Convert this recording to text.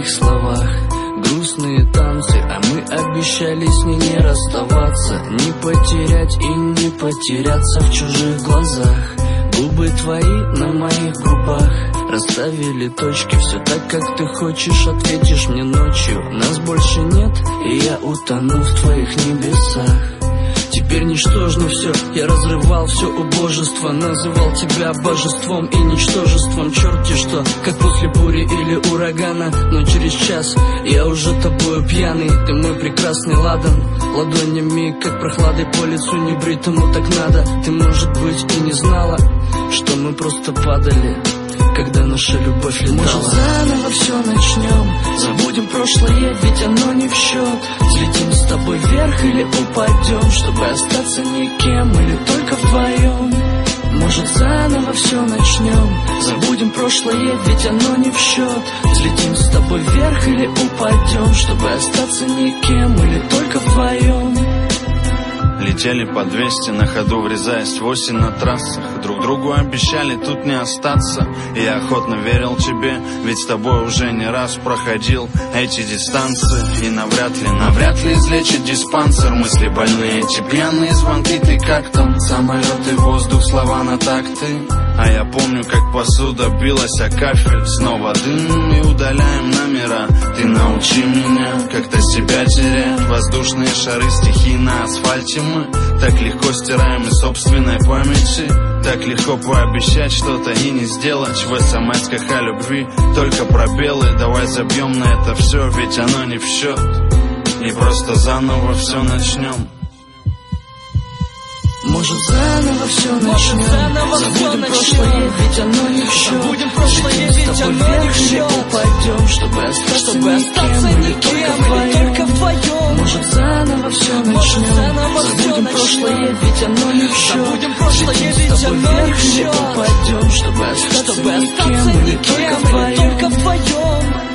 словах, грустные танцы, а мы обещали с ней не расставаться, не потерять и не потеряться в чужих глазах. Губы твои на моих губах расставили точки, все так, как ты хочешь, ответишь мне ночью. Нас больше нет, и я утону в твоих небесах. Теперь ничтожно все, я разрывал все убожество, называл тебя божеством и ничтожеством. Черти что, как после бури или урагана, но через час я уже тобою пьяный. Ты мой прекрасный ладан, ладонями, как прохладой по лицу небритому так надо. Ты, может быть, и не знала, что мы просто падали, когда наша любовь летала. Может, заново все начнем, забудем прошлое, ведь оно не в счет. Взлетим с тобой вверх или упадем, чтобы остаться никем или только вдвоем. Может, заново все начнем, забудем прошлое, ведь оно не в счет. Взлетим с тобой вверх или упадем, чтобы остаться никем или только вдвоем. Летели по 200 на ходу, врезаясь в осень на трассах. Друг другу обещали тут не остаться, и я охотно верил тебе, ведь с тобой уже не раз проходил эти дистанции. И навряд ли излечит диспансер. Мысли больные, эти пьяные звонки, ты как там? Самолеты, воздух, слова на такты. А я помню, как посуда билась о кафель. Снова дым и удаляем номера. Ты научи меня как-то себя терять. Воздушные шары, стихи на асфальте. Мы так легко стираем из собственной памяти. Так легко пообещать что-то и не сделать. В смс-ках о любви только пробелы. Давай забьем на это все, ведь оно не в счет. И просто заново все начнем. Может, заново все начнем, забудем прошлое, ведь оно не в счет. Взлетим с тобой вверх или упадем, чтобы остаться никем или только вдвоем. Может, заново все начнем, забудем прошлое, ведь оно не в счет. Взлетим с тобой вверх или упадем, чтобы остаться никем или только вдвоем.